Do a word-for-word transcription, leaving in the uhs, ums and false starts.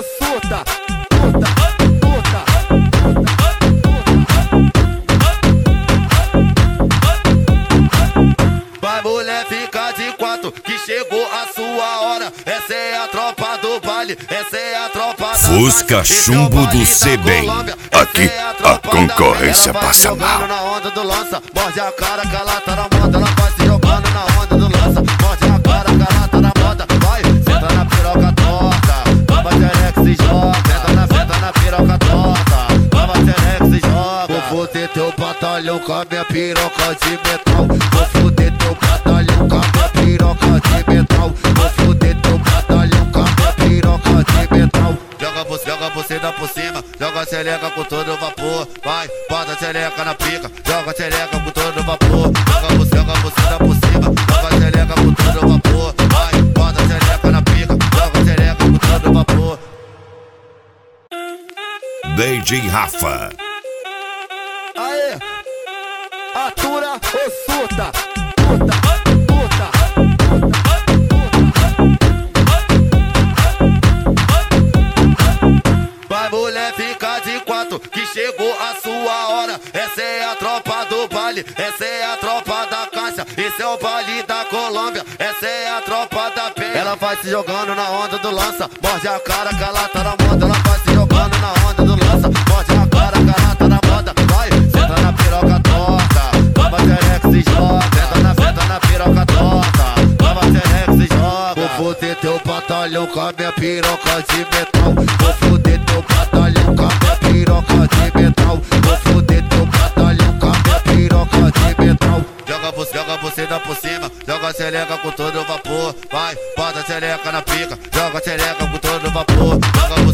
suta, puta, puta. Vai mulher, fica de quatro, que chegou a sua hora. Essa é a tropa do baile, essa é a tropa da Fusca Caixa, Chumbo do esse é o baile da Sebem. Colômbia, Aqui essa é a tropa da concorrência Ela vai passa se jogando mal. na onda do lança, morde a cara que ela tá na moda. Ela vai se jogando na onda do lança, morde a cara que ela tá na moda. Vai, senta na piroca torta, baba xereca se joga. Senta na, senta na piroca torta, baba xereca se joga. Vou foder teu batalhão com a minha piroca de metal. Vou foder teu batalhão com a minha piroca de metal. Vou foder teu batalhão com a minha piroca de metal. Joga você, joga você dá por cima, joga a xereca com todo vapor. Vai, bota a xereca na pica, joga a xereca com todo vapor. Joga você, joga você dá por cima, joga a xereca com todo vapor. Vai, bota a xereca na pica, joga a xereca com todo vapor. D J Rafa. Aê, atura ou suta, puta, puta. Vai mulher, fica de quatro, que chegou a sua hora. Essa é a tropa do baile, essa é a tropa da Caixa, esse é o baile da Colômbia, essa é a tropa da Penha. Ela vai se jogando na onda do lança, morde a cara que ela tá na moda. Ela vai se jogando na onda do lança, morde a cara que ela tá na moda. Vai, senta na piroca torta, baba xereca se joga. Senta na, senta na piroca torta, baba xereca se joga. Vou foder teu batalhão com a minha piroca de metal. Vou foder teu batalhão com a minha piroca de metal. Vou foder teu batalhão com a minha piroca de metal. Joga você, joga você dá por cima, joga a xereca com todo vapor. Vai, bota a xereca na pica, joga a xereca com todo vapor. Joga você